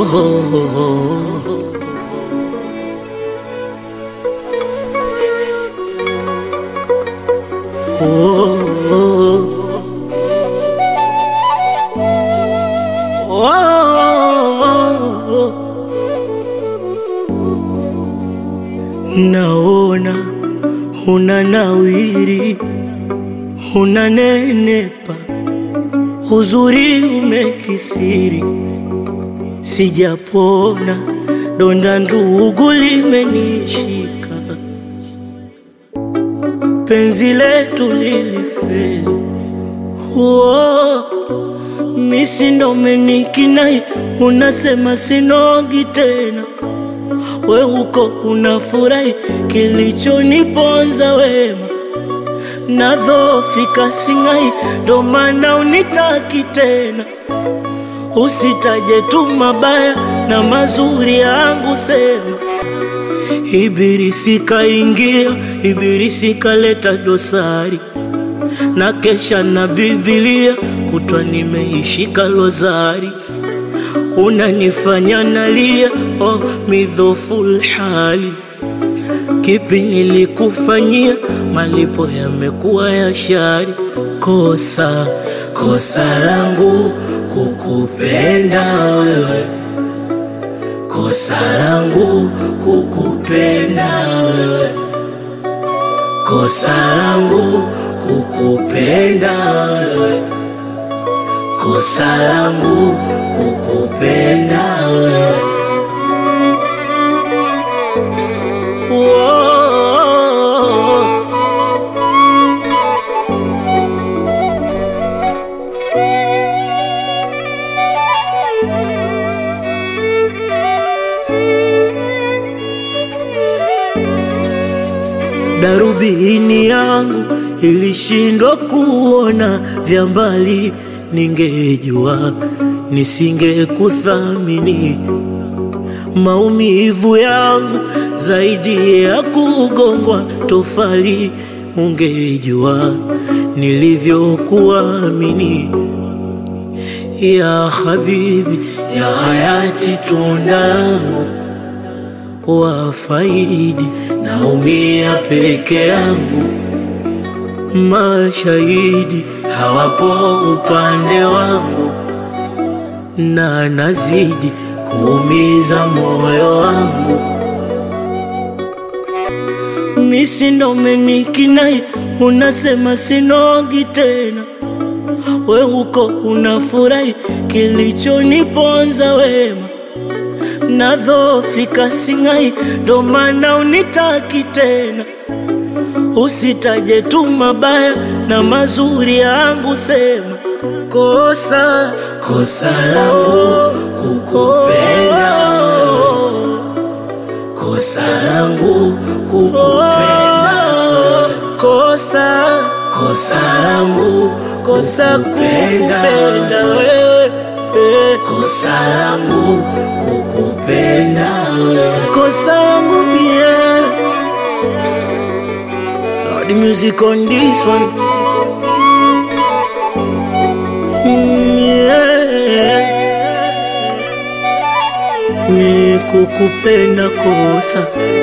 Naona unanawiri, unanenepa, uzuri umekithiri, sijapona, donda ndugu limenishika, penzi letu lilifeli. Misi ndo umenikinai, unasema sinogi tena, we uko unafurahi, kilichoniponza wema, nadhofika singai, ndo maana unitaki tena. Usitaje tu mabaya na mazuri yangu sema. Ibilisi kaingia, ibilisi kaleta dosari, na kesha na Biblia kutwa nimeishika rozari. Unanifanya nalia, midhoful hali, kipi nilikufanyia, malipo yamekuwa ya shari. Kosa langu kukupenda wewe, kosa langu kukupenda wewe, kosa langu kukupenda wewe, kosa langu kukupenda wewe. Darubini yangu ilishindwa kuona vya mbali, ningejua nisingekuthamini. Maumivu yangu zaidi ya kugongwa tofali, ungejua nilivyokuamini. Ya habibi, ya hayati, tunda langu, wafaidi naumia peke yangu. Mashahidi hawapo upande wangu, na nazidi kuumiza moyo wangu. Misi ndo umenikinai, unasema sinogi tena, we uko unafurahi, kilichoniponza wema, nadhofika singai, ndo maana unitaki tena. Usitaje tu mabaya na mazuri yangu sema. Kosa langu kukupenda wewe, kosa langu kukupenda wewe, kosa langu kukupenda wewe, kosa langu kukupenda wewe, kosa langu mie. The music on this one, yeah. Ni kukupenda kosa.